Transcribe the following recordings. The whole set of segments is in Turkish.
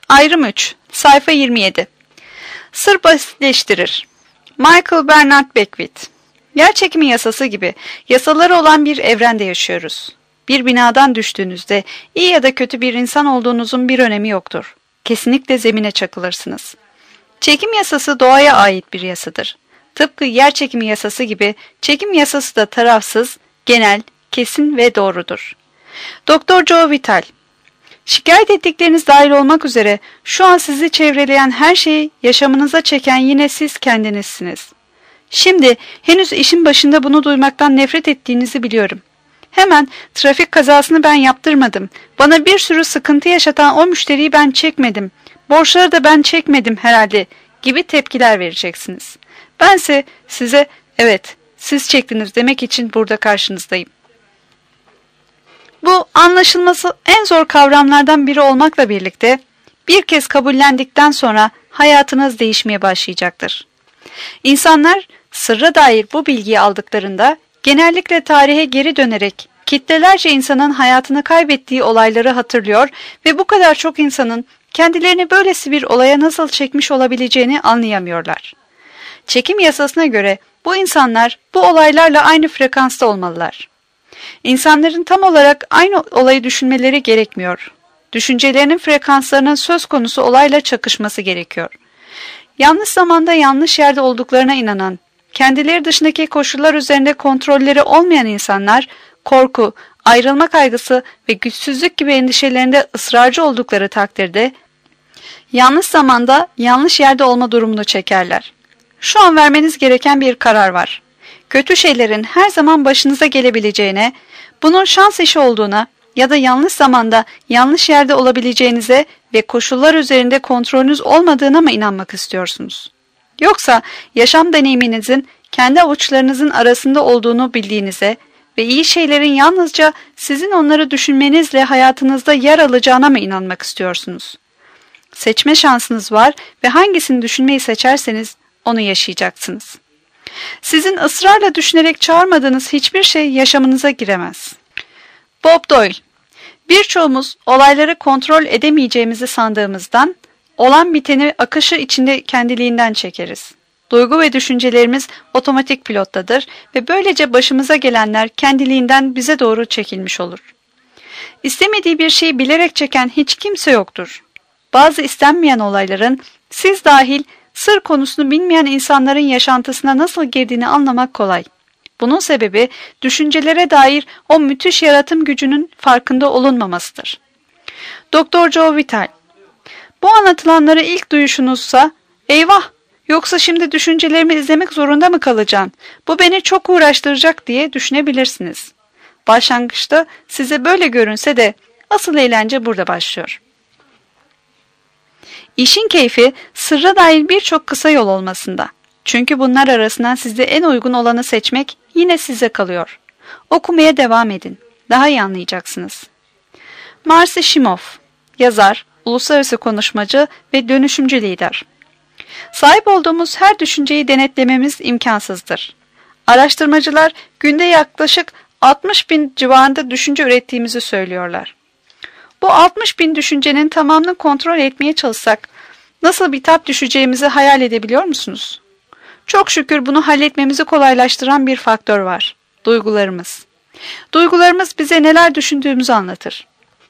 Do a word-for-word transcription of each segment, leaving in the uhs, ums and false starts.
Ayrım üç, sayfa yirmi yedi. Sır basitleştirir. Michael Bernard Beckwith. Yerçekimi yasası gibi yasaları olan bir evrende yaşıyoruz. Bir binadan düştüğünüzde iyi ya da kötü bir insan olduğunuzun bir önemi yoktur. Kesinlikle zemine çakılırsınız. Çekim yasası doğaya ait bir yasadır. Tıpkı yerçekimi yasası gibi çekim yasası da tarafsız, genel, kesin ve doğrudur. Doktor Joe Vital. Şikayet ettikleriniz dahil olmak üzere şu an sizi çevreleyen her şeyi yaşamınıza çeken yine siz kendinizsiniz. Şimdi henüz işin başında bunu duymaktan nefret ettiğinizi biliyorum. Hemen trafik kazasını ben yaptırmadım, bana bir sürü sıkıntı yaşatan o müşteriyi ben çekmedim, borçları da ben çekmedim herhalde gibi tepkiler vereceksiniz. Bense size evet siz çektiniz demek için burada karşınızdayım. Bu anlaşılması en zor kavramlardan biri olmakla birlikte bir kez kabullendikten sonra hayatınız değişmeye başlayacaktır. İnsanlar sırra dair bu bilgiyi aldıklarında genellikle tarihe geri dönerek kitlelerce insanın hayatını kaybettiği olayları hatırlıyor ve bu kadar çok insanın kendilerini böylesi bir olaya nasıl çekmiş olabileceğini anlayamıyorlar. Çekim yasasına göre bu insanlar bu olaylarla aynı frekansta olmalılar. İnsanların tam olarak aynı olayı düşünmeleri gerekmiyor. Düşüncelerinin frekanslarının söz konusu olayla çakışması gerekiyor. Yanlış zamanda yanlış yerde olduklarına inanan, kendileri dışındaki koşullar üzerinde kontrolleri olmayan insanlar, korku, ayrılma kaygısı ve güçsüzlük gibi endişelerinde ısrarcı oldukları takdirde, yanlış zamanda yanlış yerde olma durumunu çekerler. Şu an vermeniz gereken bir karar var. Kötü şeylerin her zaman başınıza gelebileceğine, bunun şans işi olduğuna ya da yanlış zamanda yanlış yerde olabileceğinize ve koşullar üzerinde kontrolünüz olmadığına mı inanmak istiyorsunuz? Yoksa yaşam deneyiminizin kendi avuçlarınızın arasında olduğunu bildiğinize ve iyi şeylerin yalnızca sizin onları düşünmenizle hayatınızda yer alacağına mı inanmak istiyorsunuz? Seçme şansınız var ve hangisini düşünmeyi seçerseniz onu yaşayacaksınız. Sizin ısrarla düşünerek çağırmadığınız hiçbir şey yaşamınıza giremez. Bob Doyle. Birçoğumuz olayları kontrol edemeyeceğimizi sandığımızdan olan biteni akışı içinde kendiliğinden çekeriz. Duygu ve düşüncelerimiz otomatik pilottadır ve böylece başımıza gelenler kendiliğinden bize doğru çekilmiş olur. İstemediği bir şeyi bilerek çeken hiç kimse yoktur. Bazı istenmeyen olayların siz dahil sır konusunu bilmeyen insanların yaşantısına nasıl girdiğini anlamak kolay. Bunun sebebi düşüncelere dair o müthiş yaratım gücünün farkında olunmamasıdır. Doktor Joe Vital. Bu anlatılanları ilk duyuşunuzsa, eyvah yoksa şimdi düşüncelerimi izlemek zorunda mı kalacağım, bu beni çok uğraştıracak diye düşünebilirsiniz. Başlangıçta size böyle görünse de asıl eğlence burada başlıyor. İşin keyfi sırra dair birçok kısa yol olmasında. Çünkü bunlar arasından size en uygun olanı seçmek yine size kalıyor. Okumaya devam edin. Daha iyi anlayacaksınız. Marcy Shimoff, yazar, uluslararası konuşmacı ve dönüşümcü lider. Sahip olduğumuz her düşünceyi denetlememiz imkansızdır. Araştırmacılar günde yaklaşık altmış bin civarında düşünce ürettiğimizi söylüyorlar. Bu altmış bin düşüncenin tamamını kontrol etmeye çalışsak nasıl bir tap düşeceğimizi hayal edebiliyor musunuz? Çok şükür bunu halletmemizi kolaylaştıran bir faktör var. Duygularımız. Duygularımız bize neler düşündüğümüzü anlatır.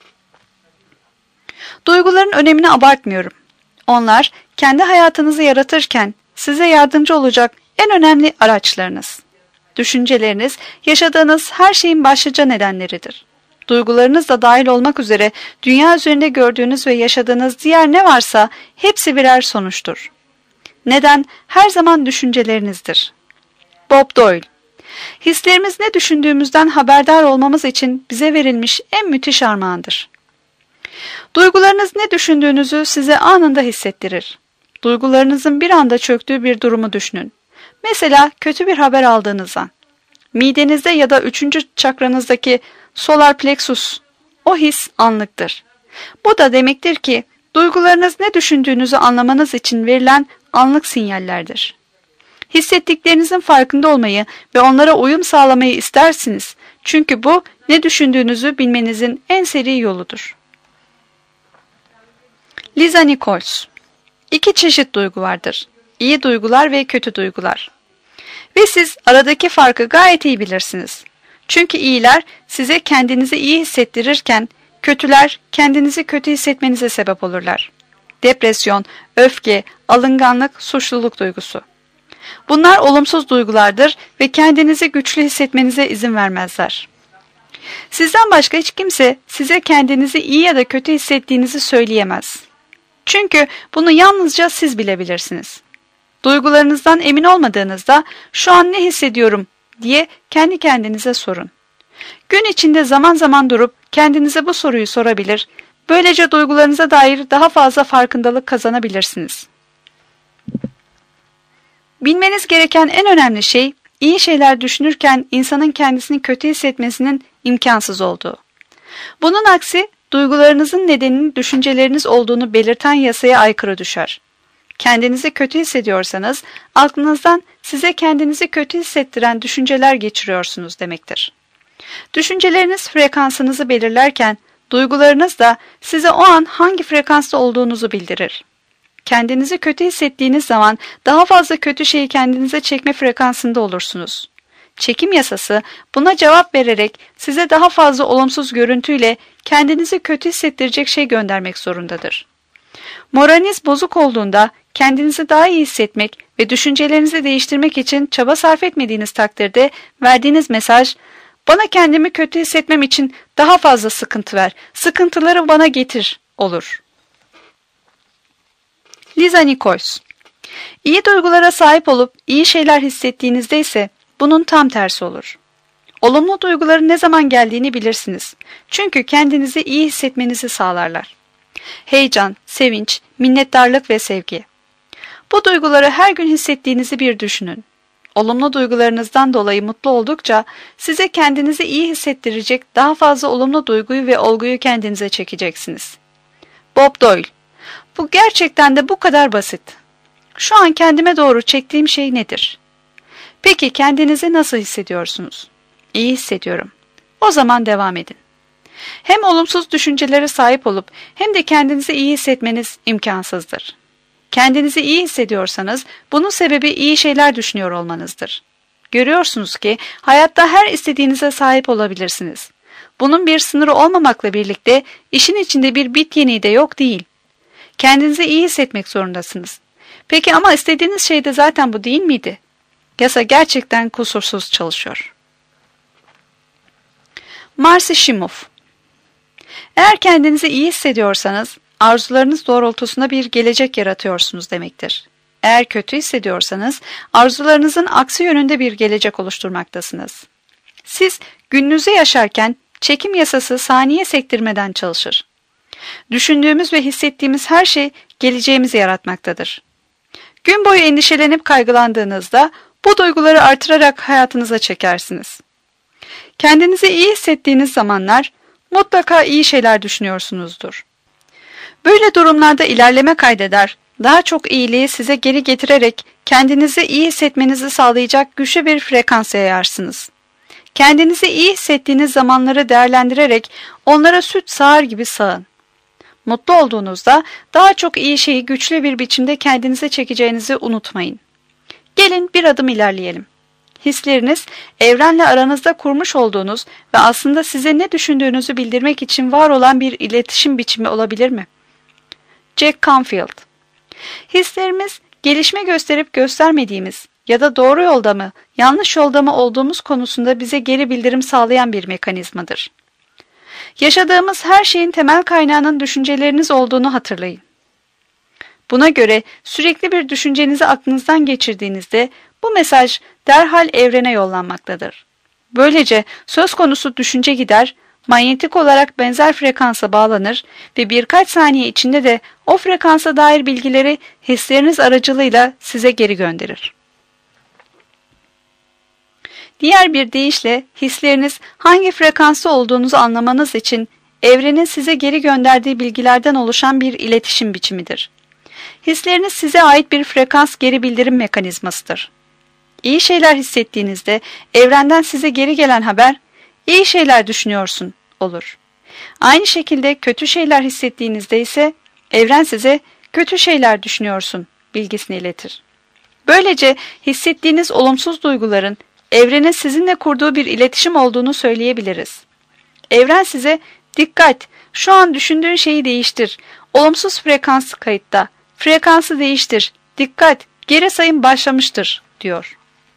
Duyguların önemini abartmıyorum. Onlar kendi hayatınızı yaratırken size yardımcı olacak en önemli araçlarınız. Düşünceleriniz yaşadığınız her şeyin başlıca nedenleridir. Duygularınız da dahil olmak üzere dünya üzerinde gördüğünüz ve yaşadığınız diğer ne varsa hepsi birer sonuçtur. Neden her zaman düşüncelerinizdir. Bob Doyle. Hislerimiz ne düşündüğümüzden haberdar olmamız için bize verilmiş en müthiş armağandır. Duygularınız ne düşündüğünüzü size anında hissettirir. Duygularınızın bir anda çöktüğü bir durumu düşünün. Mesela kötü bir haber aldığınızdan. Midenizde ya da üçüncü çakranızdaki solar plexus, o his anlıktır. Bu da demektir ki duygularınız ne düşündüğünüzü anlamanız için verilen anlık sinyallerdir. Hissettiklerinizin farkında olmayı ve onlara uyum sağlamayı istersiniz. Çünkü bu ne düşündüğünüzü bilmenizin en seri yoludur. Lisa Nichols. İki çeşit duygu vardır. İyi duygular ve kötü duygular. Ve siz aradaki farkı gayet iyi bilirsiniz. Çünkü iyiler size kendinizi iyi hissettirirken, kötüler kendinizi kötü hissetmenize sebep olurlar. Depresyon, öfke, alınganlık, suçluluk duygusu. Bunlar olumsuz duygulardır ve kendinizi güçlü hissetmenize izin vermezler. Sizden başka hiç kimse size kendinizi iyi ya da kötü hissettiğinizi söyleyemez. Çünkü bunu yalnızca siz bilebilirsiniz. Duygularınızdan emin olmadığınızda şu an ne hissediyorum diye kendi kendinize sorun. Gün içinde zaman zaman durup kendinize bu soruyu sorabilir, böylece duygularınıza dair daha fazla farkındalık kazanabilirsiniz. Bilmeniz gereken en önemli şey, iyi şeyler düşünürken insanın kendisini kötü hissetmesinin imkansız olduğu. Bunun aksi, duygularınızın nedeninin düşünceleriniz olduğunu belirten yasaya aykırı düşer. Kendinizi kötü hissediyorsanız, aklınızdan size kendinizi kötü hissettiren düşünceler geçiriyorsunuz demektir. Düşünceleriniz frekansınızı belirlerken, duygularınız da size o an hangi frekansta olduğunuzu bildirir. Kendinizi kötü hissettiğiniz zaman daha fazla kötü şeyi kendinize çekme frekansında olursunuz. Çekim yasası buna cevap vererek size daha fazla olumsuz görüntüyle kendinizi kötü hissettirecek şey göndermek zorundadır. Moraliniz bozuk olduğunda kendinizi daha iyi hissetmek ve düşüncelerinizi değiştirmek için çaba sarf etmediğiniz takdirde verdiğiniz mesaj, "Bana kendimi kötü hissetmem için daha fazla sıkıntı ver, sıkıntıları bana getir" olur. Lisa Nichols. İyi duygulara sahip olup iyi şeyler hissettiğinizde ise bunun tam tersi olur. Olumlu duyguların ne zaman geldiğini bilirsiniz. Çünkü kendinizi iyi hissetmenizi sağlarlar. Heyecan, sevinç, minnettarlık ve sevgi. Bu duyguları her gün hissettiğinizi bir düşünün. Olumlu duygularınızdan dolayı mutlu oldukça size kendinizi iyi hissettirecek daha fazla olumlu duyguyu ve olguyu kendinize çekeceksiniz. Bob Doyle. Bu gerçekten de bu kadar basit. Şu an kendime doğru çektiğim şey nedir? Peki kendinizi nasıl hissediyorsunuz? İyi hissediyorum. O zaman devam edin. Hem olumsuz düşüncelere sahip olup hem de kendinizi iyi hissetmeniz imkansızdır. Kendinizi iyi hissediyorsanız bunun sebebi iyi şeyler düşünüyor olmanızdır. Görüyorsunuz ki hayatta her istediğinize sahip olabilirsiniz. Bunun bir sınırı olmamakla birlikte işin içinde bir bit yeniği de yok değil. Kendinizi iyi hissetmek zorundasınız. Peki ama istediğiniz şey de zaten bu değil miydi? Yasa gerçekten kusursuz çalışıyor. Marcy Shimoff. Eğer kendinizi iyi hissediyorsanız, arzularınız doğrultusunda bir gelecek yaratıyorsunuz demektir. Eğer kötü hissediyorsanız, arzularınızın aksi yönünde bir gelecek oluşturmaktasınız. Siz gününüzü yaşarken çekim yasası saniye sektirmeden çalışır. Düşündüğümüz ve hissettiğimiz her şey geleceğimizi yaratmaktadır. Gün boyu endişelenip kaygılandığınızda bu duyguları artırarak hayatınıza çekersiniz. Kendinizi iyi hissettiğiniz zamanlar mutlaka iyi şeyler düşünüyorsunuzdur. Böyle durumlarda ilerleme kaydeder, daha çok iyiliği size geri getirerek kendinizi iyi hissetmenizi sağlayacak güçlü bir frekans yayarsınız. Kendinizi iyi hissettiğiniz zamanları değerlendirerek onlara süt sağar gibi sağın. Mutlu olduğunuzda daha çok iyi şeyi güçlü bir biçimde kendinize çekeceğinizi unutmayın. Gelin bir adım ilerleyelim. Hisleriniz, evrenle aranızda kurmuş olduğunuz ve aslında size ne düşündüğünüzü bildirmek için var olan bir iletişim biçimi olabilir mi? Jack Canfield. Hislerimiz, gelişme gösterip göstermediğimiz ya da doğru yolda mı, yanlış yolda mı olduğumuz konusunda bize geri bildirim sağlayan bir mekanizmadır. Yaşadığımız her şeyin temel kaynağının düşünceleriniz olduğunu hatırlayın. Buna göre sürekli bir düşüncenizi aklınızdan geçirdiğinizde bu mesaj derhal evrene yollanmaktadır. Böylece söz konusu düşünce gider, manyetik olarak benzer frekansa bağlanır ve birkaç saniye içinde de o frekansa dair bilgileri hisleriniz aracılığıyla size geri gönderir. Diğer bir deyişle hisleriniz hangi frekansta olduğunuzu anlamanız için evrenin size geri gönderdiği bilgilerden oluşan bir iletişim biçimidir. Hisleriniz size ait bir frekans geri bildirim mekanizmasıdır. İyi şeyler hissettiğinizde evrenden size geri gelen haber, iyi şeyler düşünüyorsun olur. Aynı şekilde kötü şeyler hissettiğinizde ise Evren size kötü şeyler düşünüyorsun bilgisini iletir. Böylece hissettiğiniz olumsuz duyguların evrenin sizinle kurduğu bir iletişim olduğunu söyleyebiliriz. Evren size dikkat, şu an düşündüğün şeyi değiştir, olumsuz frekans kayıtta, frekansı değiştir, dikkat, geri sayım başlamıştır diyor.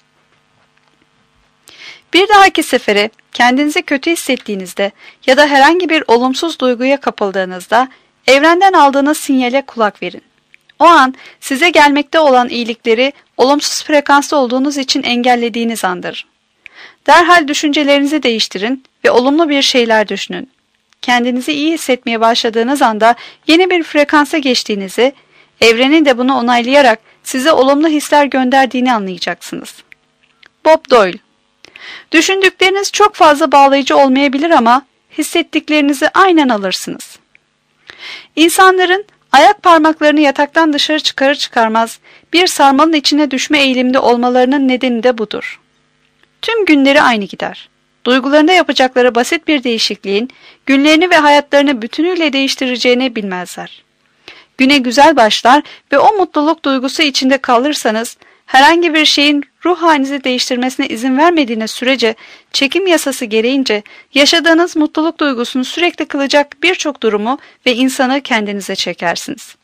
Bir dahaki sefere kendinizi kötü hissettiğinizde ya da herhangi bir olumsuz duyguya kapıldığınızda evrenden aldığınız sinyale kulak verin. O an size gelmekte olan iyilikleri olumsuz frekanslı olduğunuz için engellediğiniz andır. Derhal düşüncelerinizi değiştirin ve olumlu bir şeyler düşünün. Kendinizi iyi hissetmeye başladığınız anda yeni bir frekansa geçtiğinizi, evrenin de bunu onaylayarak size olumlu hisler gönderdiğini anlayacaksınız. Bob Doyle. Düşündükleriniz çok fazla bağlayıcı olmayabilir ama hissettiklerinizi aynen alırsınız. İnsanların ayak parmaklarını yataktan dışarı çıkarır çıkarmaz bir sarmalın içine düşme eğiliminde olmalarının nedeni de budur. Tüm günleri aynı gider. Duygularında yapacakları basit bir değişikliğin günlerini ve hayatlarını bütünüyle değiştireceğini bilmezler. Güne güzel başlar ve o mutluluk duygusu içinde kalırsanız herhangi bir şeyin ruh halinizi değiştirmesine izin vermediğiniz sürece çekim yasası gereğince yaşadığınız mutluluk duygusunu sürekli kılacak birçok durumu ve insanı kendinize çekersiniz.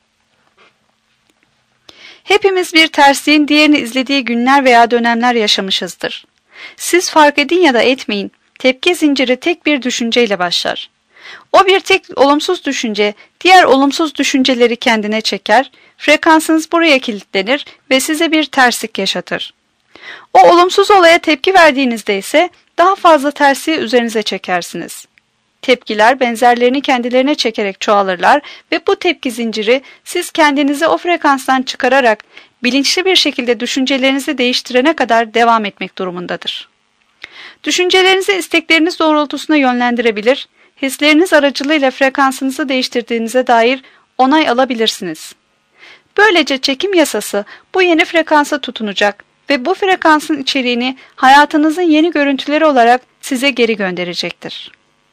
Hepimiz bir tersliğin diğerini izlediği günler veya dönemler yaşamışızdır. Siz fark edin ya da etmeyin, tepki zinciri tek bir düşünceyle başlar. O bir tek olumsuz düşünce, diğer olumsuz düşünceleri kendine çeker, frekansınız buraya kilitlenir ve size bir terslik yaşatır. O olumsuz olaya tepki verdiğinizde ise daha fazla tersliği üzerinize çekersiniz. Tepkiler benzerlerini kendilerine çekerek çoğalırlar ve bu tepki zinciri siz kendinizi o frekanstan çıkararak bilinçli bir şekilde düşüncelerinizi değiştirene kadar devam etmek durumundadır. Düşüncelerinizi istekleriniz doğrultusunda yönlendirebilir, hisleriniz aracılığıyla frekansınızı değiştirdiğinize dair onay alabilirsiniz. Böylece çekim yasası bu yeni frekansa tutunacak ve bu frekansın içeriğini hayatınızın yeni görüntüleri olarak size geri gönderecektir.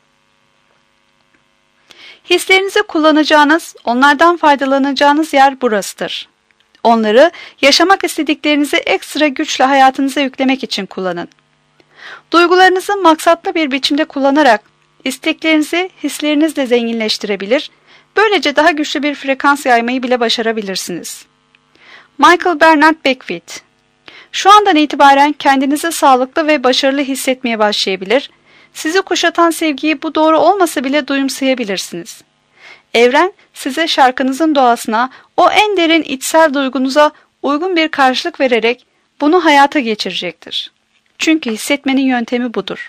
Hislerinizi kullanacağınız, onlardan faydalanacağınız yer burasıdır. Onları yaşamak istediklerinizi ekstra güçle hayatınıza yüklemek için kullanın. Duygularınızı maksatlı bir biçimde kullanarak isteklerinizi hislerinizle zenginleştirebilir, böylece daha güçlü bir frekans yaymayı bile başarabilirsiniz. Michael Bernard Beckwith. Şu andan itibaren kendinizi sağlıklı ve başarılı hissetmeye başlayabilir, sizi kuşatan sevgiyi bu doğru olmasa bile duyumsayabilirsiniz. Evren size şarkınızın doğasına, o en derin içsel duygunuza uygun bir karşılık vererek bunu hayata geçirecektir. Çünkü hissetmenin yöntemi budur.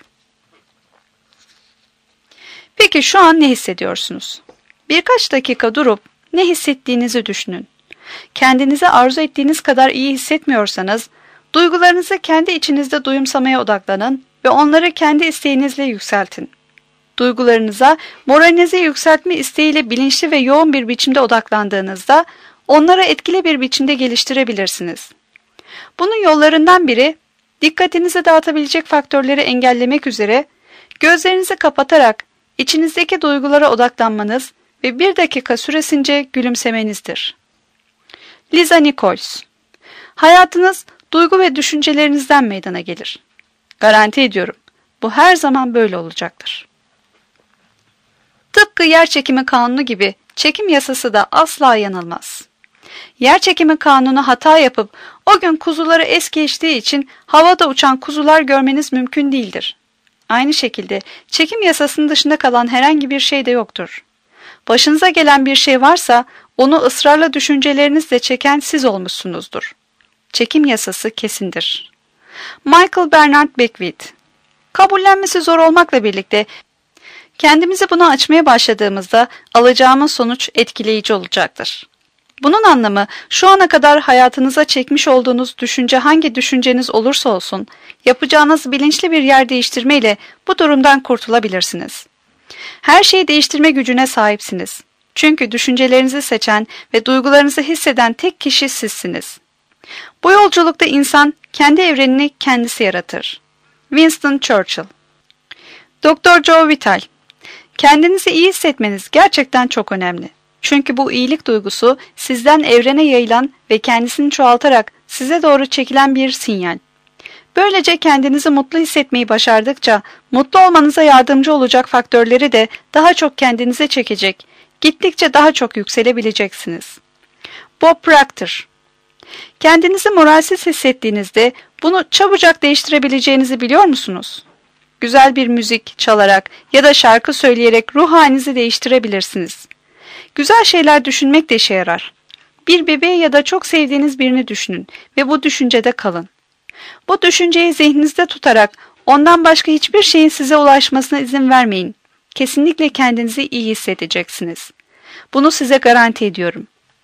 Peki şu an ne hissediyorsunuz? Birkaç dakika durup ne hissettiğinizi düşünün. Kendinizi arzu ettiğiniz kadar iyi hissetmiyorsanız, duygularınızı kendi içinizde duyumsamaya odaklanın ve onları kendi isteğinizle yükseltin. Duygularınıza, moralinizi yükseltme isteğiyle bilinçli ve yoğun bir biçimde odaklandığınızda, onları etkili bir biçimde geliştirebilirsiniz. Bunun yollarından biri, dikkatinizi dağıtabilecek faktörleri engellemek üzere, gözlerinizi kapatarak içinizdeki duygulara odaklanmanız ve bir dakika süresince gülümsemenizdir. Lisa Nichols. Hayatınız duygu ve düşüncelerinizden meydana gelir. Garanti ediyorum, bu her zaman böyle olacaktır. Tıpkı yerçekimi kanunu gibi çekim yasası da asla yanılmaz. Yerçekimi kanunu hata yapıp o gün kuzuları es geçtiği için havada uçan kuzular görmeniz mümkün değildir. Aynı şekilde çekim yasasının dışında kalan herhangi bir şey de yoktur. Başınıza gelen bir şey varsa onu ısrarla düşüncelerinizle çeken siz olmuşsunuzdur. Çekim yasası kesindir. Michael Bernard Beckwith. Kabullenmesi zor olmakla birlikte kendimizi buna açmaya başladığımızda alacağımız sonuç etkileyici olacaktır. Bunun anlamı şu ana kadar hayatınıza çekmiş olduğunuz düşünce hangi düşünceniz olursa olsun yapacağınız bilinçli bir yer değiştirmeyle bu durumdan kurtulabilirsiniz. Her şeyi değiştirme gücüne sahipsiniz. Çünkü düşüncelerinizi seçen ve duygularınızı hisseden tek kişi sizsiniz. Bu yolculukta insan kendi evrenini kendisi yaratır. Winston Churchill. Doktor Joe Vital. Kendinizi iyi hissetmeniz gerçekten çok önemli. Çünkü bu iyilik duygusu sizden evrene yayılan ve kendisini çoğaltarak size doğru çekilen bir sinyal. Böylece kendinizi mutlu hissetmeyi başardıkça mutlu olmanıza yardımcı olacak faktörleri de daha çok kendinize çekecek, gittikçe daha çok yükselebileceksiniz. Bob Proctor. Kendinizi moralsiz hissettiğinizde bunu çabucak değiştirebileceğinizi biliyor musunuz? Güzel bir müzik çalarak ya da şarkı söyleyerek ruh halinizi değiştirebilirsiniz. Güzel şeyler düşünmek de işe yarar. Bir bebeği ya da çok sevdiğiniz birini düşünün ve bu düşüncede kalın. Bu düşünceyi zihninizde tutarak ondan başka hiçbir şeyin size ulaşmasına izin vermeyin. Kesinlikle kendinizi iyi hissedeceksiniz. Bunu size garanti ediyorum.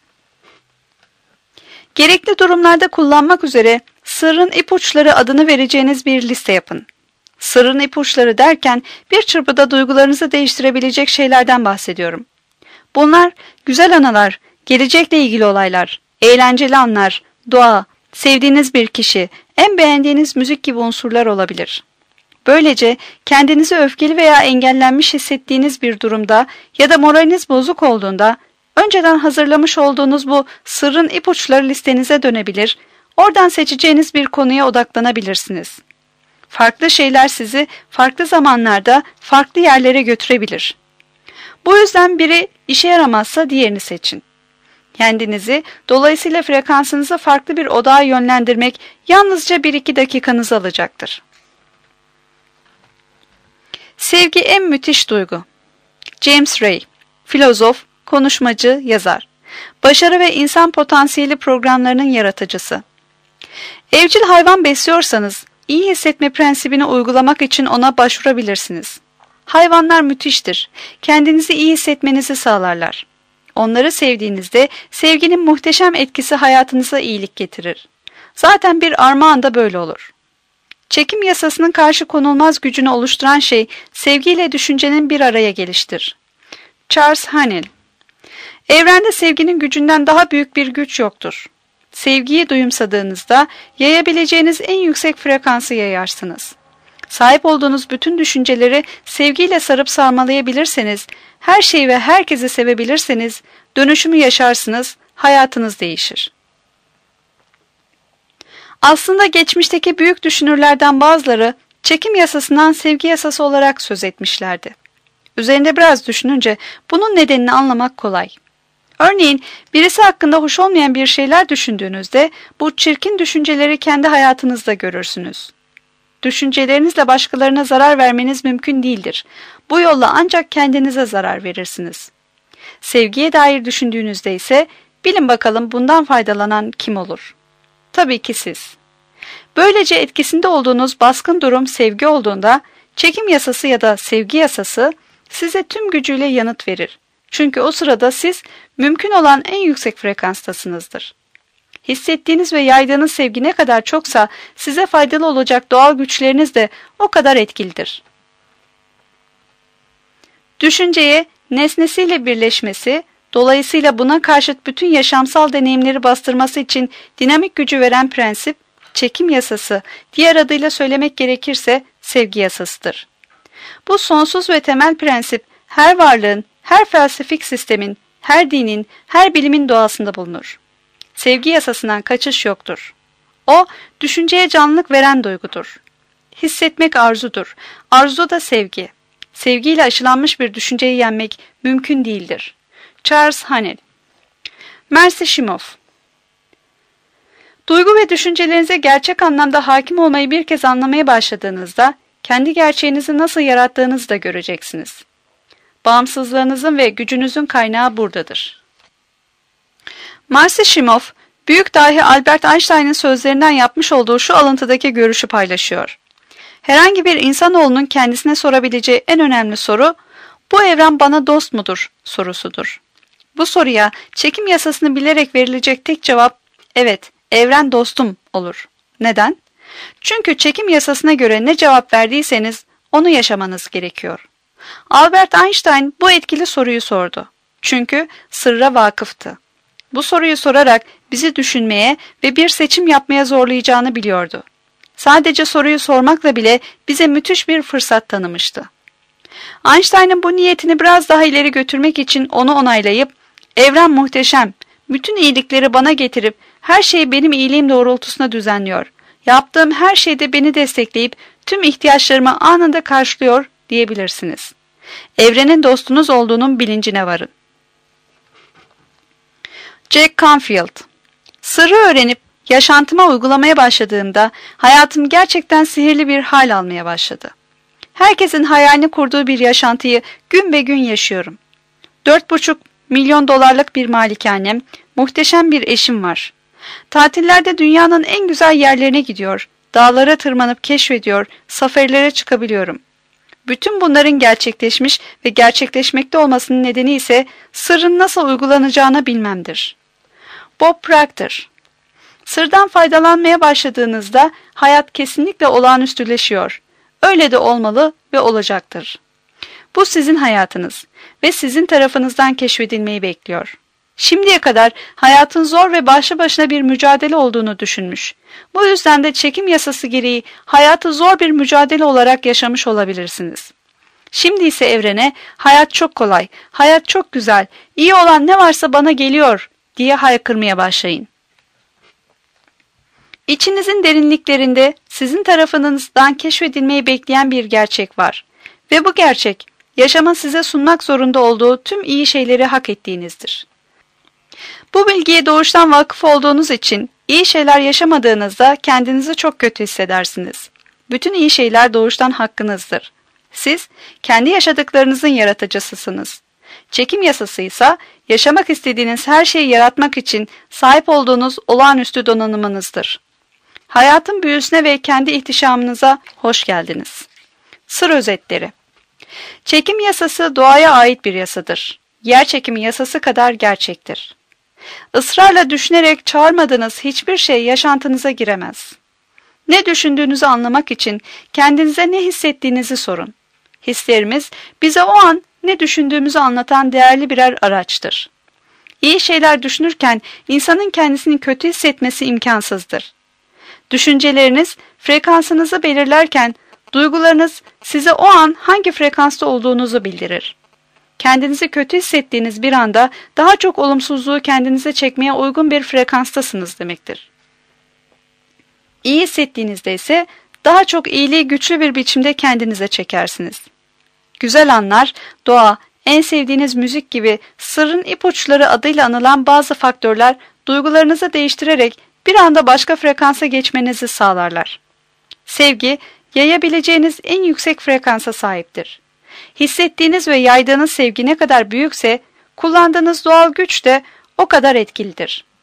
Gerekli durumlarda kullanmak üzere sırrın ipuçları adını vereceğiniz bir liste yapın. Sırrın ipuçları derken bir çırpıda duygularınızı değiştirebilecek şeylerden bahsediyorum. Bunlar güzel anılar, gelecekle ilgili olaylar, eğlenceli anlar, doğa, sevdiğiniz bir kişi, en beğendiğiniz müzik gibi unsurlar olabilir. Böylece kendinizi öfkeli veya engellenmiş hissettiğiniz bir durumda ya da moraliniz bozuk olduğunda önceden hazırlamış olduğunuz bu sırrın ipuçları listenize dönebilir, oradan seçeceğiniz bir konuya odaklanabilirsiniz. Farklı şeyler sizi farklı zamanlarda farklı yerlere götürebilir. Bu yüzden biri işe yaramazsa diğerini seçin. Kendinizi, dolayısıyla frekansınızı farklı bir odağa yönlendirmek yalnızca bir iki dakikanızı alacaktır. Sevgi en müthiş duygu. James Ray, filozof, konuşmacı, yazar. Başarı ve insan potansiyeli programlarının yaratıcısı. Evcil hayvan besliyorsanız, iyi hissetme prensibini uygulamak için ona başvurabilirsiniz. Hayvanlar müthiştir. Kendinizi iyi hissetmenizi sağlarlar. Onları sevdiğinizde sevginin muhteşem etkisi hayatınıza iyilik getirir. Zaten bir armağan da böyle olur. Çekim yasasının karşı konulmaz gücünü oluşturan şey sevgiyle düşüncenin bir araya geliştir. Charles Haanel. Evrende sevginin gücünden daha büyük bir güç yoktur. Sevgiyi duyumsadığınızda yayabileceğiniz en yüksek frekansı yayarsınız. Sahip olduğunuz bütün düşünceleri sevgiyle sarıp sarmalayabilirseniz, her şeyi ve herkesi sevebilirseniz, dönüşümü yaşarsınız, hayatınız değişir. Aslında geçmişteki büyük düşünürlerden bazıları çekim yasasından sevgi yasası olarak söz etmişlerdi. Üzerinde biraz düşününce bunun nedenini anlamak kolay. Örneğin birisi hakkında hoş olmayan bir şeyler düşündüğünüzde bu çirkin düşünceleri kendi hayatınızda görürsünüz. Düşüncelerinizle başkalarına zarar vermeniz mümkün değildir. Bu yolla ancak kendinize zarar verirsiniz. Sevgiye dair düşündüğünüzde ise bilin bakalım bundan faydalanan kim olur? Tabii ki siz. Böylece etkisinde olduğunuz baskın durum sevgi olduğunda çekim yasası ya da sevgi yasası size tüm gücüyle yanıt verir. Çünkü o sırada siz mümkün olan en yüksek frekanstasınızdır. Hissettiğiniz ve yaydığınız sevgi ne kadar çoksa size faydalı olacak doğal güçleriniz de o kadar etkilidir. Düşünceye nesnesiyle birleşmesi, dolayısıyla buna karşıt bütün yaşamsal deneyimleri bastırması için dinamik gücü veren prensip, çekim yasası, diğer adıyla söylemek gerekirse sevgi yasasıdır. Bu sonsuz ve temel prensip her varlığın, her felsefik sistemin, her dinin, her bilimin doğasında bulunur. Sevgi yasasından kaçış yoktur. O, düşünceye canlılık veren duygudur. Hissetmek arzudur. Arzu da sevgi. Sevgiyle aşılanmış bir düşünceyi yenmek mümkün değildir. Charles Haanel. Mercy Shimoff. Duygu ve düşüncelerinize gerçek anlamda hakim olmayı bir kez anlamaya başladığınızda, kendi gerçeğinizi nasıl yarattığınızı da göreceksiniz. Bağımsızlığınızın ve gücünüzün kaynağı buradadır. Mercy Shimoff, büyük dahi Albert Einstein'ın sözlerinden yapmış olduğu şu alıntıdaki görüşü paylaşıyor. Herhangi bir insanoğlunun kendisine sorabileceği en önemli soru, bu evren bana dost mudur sorusudur. Bu soruya çekim yasasını bilerek verilecek tek cevap, evet, evren dostum olur. Neden? Çünkü çekim yasasına göre ne cevap verdiyseniz onu yaşamanız gerekiyor. Albert Einstein bu etkili soruyu sordu. Çünkü sırra vakıftı. Bu soruyu sorarak bizi düşünmeye ve bir seçim yapmaya zorlayacağını biliyordu. Sadece soruyu sormakla bile bize müthiş bir fırsat tanımıştı. Einstein'ın bu niyetini biraz daha ileri götürmek için onu onaylayıp, Evren muhteşem. Bütün iyilikleri bana getirip her şeyi benim iyiliğim doğrultusunda düzenliyor. Yaptığım her şeyde beni destekleyip tüm ihtiyaçlarımı anında karşılıyor diyebilirsiniz. Evrenin dostunuz olduğunun bilincine varın. Jack Canfield. Sırrı öğrenip yaşantıma uygulamaya başladığımda hayatım gerçekten sihirli bir hal almaya başladı. Herkesin hayalini kurduğu bir yaşantıyı gün be gün yaşıyorum. Dört buçuk milyon dolarlık bir malikanem, muhteşem bir eşim var. Tatillerde dünyanın en güzel yerlerine gidiyor, dağlara tırmanıp keşfediyor, seferlere çıkabiliyorum. Bütün bunların gerçekleşmiş ve gerçekleşmekte olmasının nedeni ise sırrın nasıl uygulanacağını bilmemdir. Bob Proctor. Sırdan faydalanmaya başladığınızda hayat kesinlikle olağanüstüleşiyor. Öyle de olmalı ve olacaktır. Bu sizin hayatınız ve sizin tarafınızdan keşfedilmeyi bekliyor. Şimdiye kadar hayatın zor ve başlı başına bir mücadele olduğunu düşünmüş. Bu yüzden de çekim yasası gereği hayatı zor bir mücadele olarak yaşamış olabilirsiniz. Şimdi ise evrene hayat çok kolay, hayat çok güzel, iyi olan ne varsa bana geliyor diye haykırmaya başlayın. İçinizin derinliklerinde sizin tarafınızdan keşfedilmeyi bekleyen bir gerçek var. Ve bu gerçek, yaşamın size sunmak zorunda olduğu tüm iyi şeyleri hak ettiğinizdir. Bu bilgiye doğuştan vakıf olduğunuz için iyi şeyler yaşamadığınızda kendinizi çok kötü hissedersiniz. Bütün iyi şeyler doğuştan hakkınızdır. Siz kendi yaşadıklarınızın yaratıcısısınız. Çekim yasası ise yaşamak istediğiniz her şeyi yaratmak için sahip olduğunuz olağanüstü donanımınızdır. Hayatın büyüsüne ve kendi ihtişamınıza hoş geldiniz. Sır özetleri. Çekim yasası doğaya ait bir yasadır. Yer çekimi yasası kadar gerçektir. Israrla düşünerek çağırmadığınız hiçbir şey yaşantınıza giremez. Ne düşündüğünüzü anlamak için kendinize ne hissettiğinizi sorun. Hislerimiz bize o an ne düşündüğümüzü anlatan değerli birer araçtır. İyi şeyler düşünürken insanın kendisini kötü hissetmesi imkansızdır. Düşünceleriniz frekansınızı belirlerken duygularınız size o an hangi frekansta olduğunuzu bildirir. Kendinizi kötü hissettiğiniz bir anda daha çok olumsuzluğu kendinize çekmeye uygun bir frekanstasınız demektir. İyi hissettiğinizde ise daha çok iyiliği güçlü bir biçimde kendinize çekersiniz. Güzel anlar, doğa, en sevdiğiniz müzik gibi sırrın ipuçları adıyla anılan bazı faktörler duygularınızı değiştirerek bir anda başka frekansa geçmenizi sağlarlar. Sevgi, yayabileceğiniz en yüksek frekansa sahiptir. Hissettiğiniz ve yaydığınız sevgi ne kadar büyükse, kullandığınız doğal güç de o kadar etkilidir.